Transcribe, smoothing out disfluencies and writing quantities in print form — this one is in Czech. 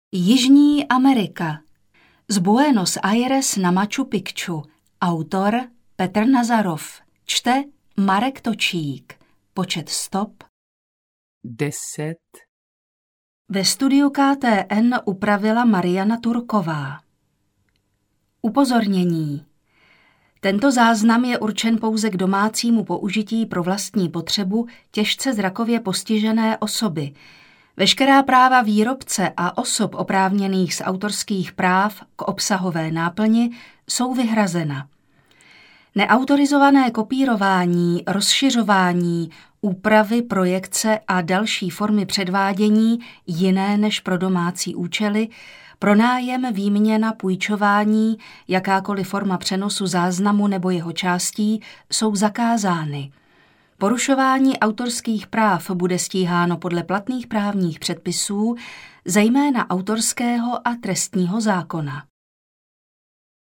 Jižní Amerika. Z Buenos Aires na Machu Picchu. Autor Petr Nazarov. Čte Marek Točík. Počet stop 10. Ve studiu KTN upravila Mariana Turková. Upozornění. Tento záznam je určen pouze k domácímu použití pro vlastní potřebu těžce zrakově postižené osoby. Veškerá práva výrobce a osob oprávněných z autorských práv k obsahové náplni jsou vyhrazena. Neautorizované kopírování, rozšiřování, úpravy, projekce a další formy předvádění jiné než pro domácí účely, pronájem, výměna, půjčování, jakákoliv forma přenosu záznamu nebo jeho částí jsou zakázány. Porušování autorských práv bude stíháno podle platných právních předpisů, zejména autorského a trestního zákona.